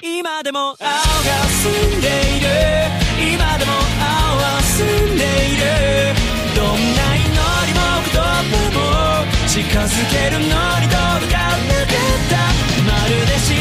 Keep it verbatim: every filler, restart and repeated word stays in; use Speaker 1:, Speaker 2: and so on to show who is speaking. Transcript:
Speaker 1: 今でも青が澄んでいる、今でも青は澄んでいる。どんな祈りも言葉も近づけるのに届かなかった。まるで